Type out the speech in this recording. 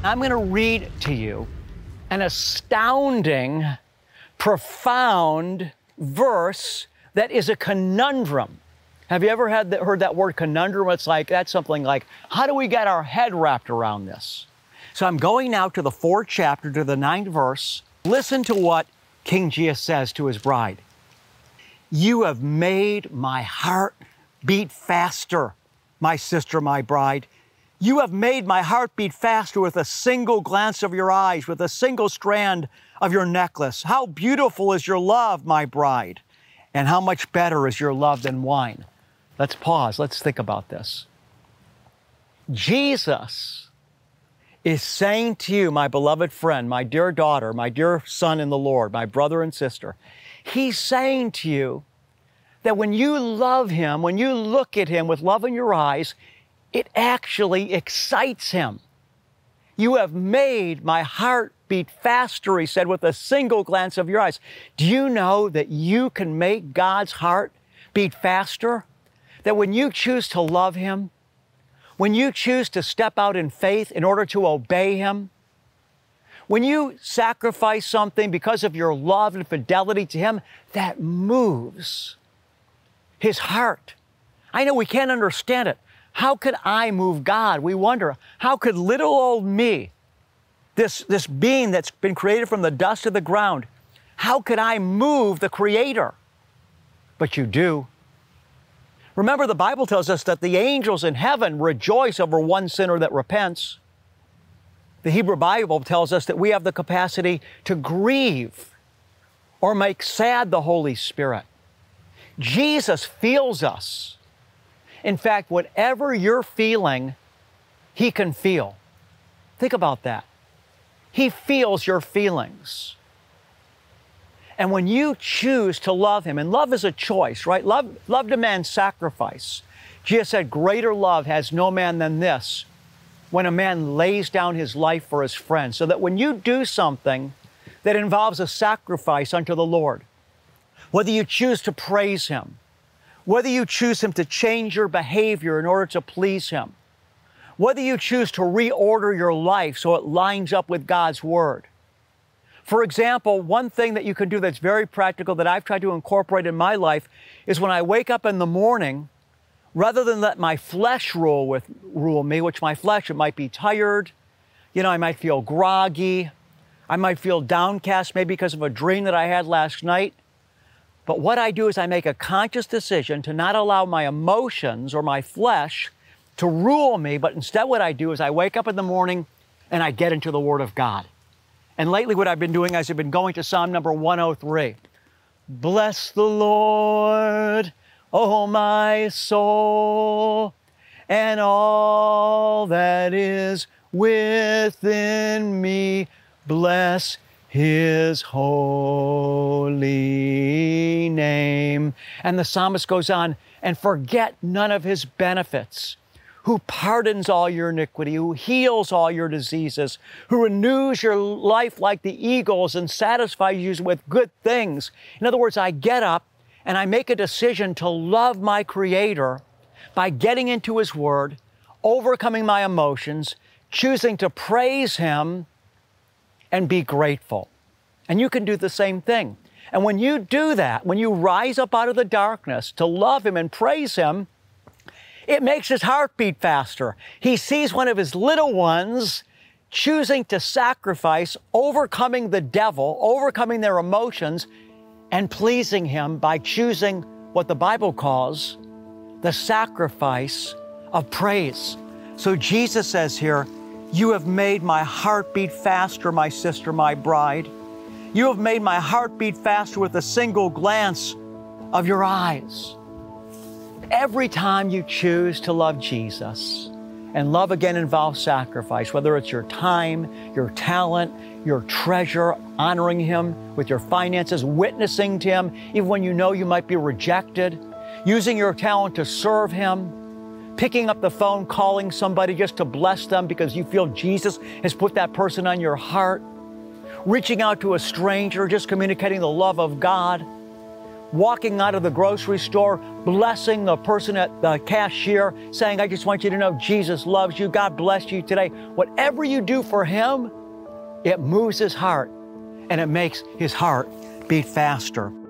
I'm going to read to you an astounding, profound verse that is a conundrum. Have you ever heard that word conundrum? It's like, that's something like, how do we get our head wrapped around this? So I'm going now to the 4th chapter, to the 9th verse. Listen to what King Jesus says to his bride. You have made my heart beat faster, my sister, my bride. You have made my heart beat faster with a single glance of your eyes, with a single strand of your necklace. How beautiful is your love, my bride, and how much better is your love than wine. Let's pause. Let's think about this. Jesus is saying to you, my beloved friend, my dear daughter, my dear son in the Lord, my brother and sister, he's saying to you that when you love him, when you look at him with love in your eyes, it actually excites him. You have made my heart beat faster, he said, with a single glance of your eyes. Do you know that you can make God's heart beat faster? That when you choose to love him, when you choose to step out in faith in order to obey him, when you sacrifice something because of your love and fidelity to him, that moves his heart. I know we can't understand it. How could I move God? We wonder, how could little old me, this being that's been created from the dust of the ground, how could I move the Creator? But you do. Remember, the Bible tells us that the angels in heaven rejoice over one sinner that repents. The Hebrew Bible tells us that we have the capacity to grieve or make sad the Holy Spirit. Jesus feels us. In fact, whatever you're feeling, he can feel. Think about that. He feels your feelings. And when you choose to love him, and love is a choice, right? Love demands sacrifice. Jesus said, greater love has no man than this, when a man lays down his life for his friends. So that when you do something that involves a sacrifice unto the Lord, whether you choose to praise him, whether you choose him to change your behavior in order to please him, whether you choose to reorder your life so it lines up with God's word. For example, one thing that you can do that's very practical that I've tried to incorporate in my life is when I wake up in the morning, rather than let my flesh rule me, which my flesh, it might be tired, I might feel groggy, I might feel downcast maybe because of a dream that I had last night. But what I do is I make a conscious decision to not allow my emotions or my flesh to rule me, but instead what I do is I wake up in the morning and I get into the Word of God. And lately what I've been doing is I've been going to Psalm number 103. Bless the Lord, O my soul, and all that is within me. Bless his holy name. And the psalmist goes on, and forget none of his benefits, who pardons all your iniquity, who heals all your diseases, who renews your life like the eagles and satisfies you with good things. In other words, I get up and I make a decision to love my Creator by getting into his word, overcoming my emotions, choosing to praise him and be grateful. And you can do the same thing. And when you do that, when you rise up out of the darkness to love him and praise him, it makes his heart beat faster. He sees one of his little ones choosing to sacrifice, overcoming the devil, overcoming their emotions, and pleasing him by choosing what the Bible calls the sacrifice of praise. So Jesus says here, you have made my heart beat faster, my sister, my bride. You have made my heart beat faster with a single glance of your eyes. Every time you choose to love Jesus, and love again involves sacrifice, whether it's your time, your talent, your treasure, honoring him with your finances, witnessing to him, even when you know you might be rejected, using your talent to serve him, picking up the phone, calling somebody just to bless them because you feel Jesus has put that person on your heart, reaching out to a stranger, just communicating the love of God. walking out of the grocery store, blessing the person at the cashier, saying, I just want you to know Jesus loves you. God bless you today. Whatever you do for Him, it moves His heart and it makes His heart beat faster.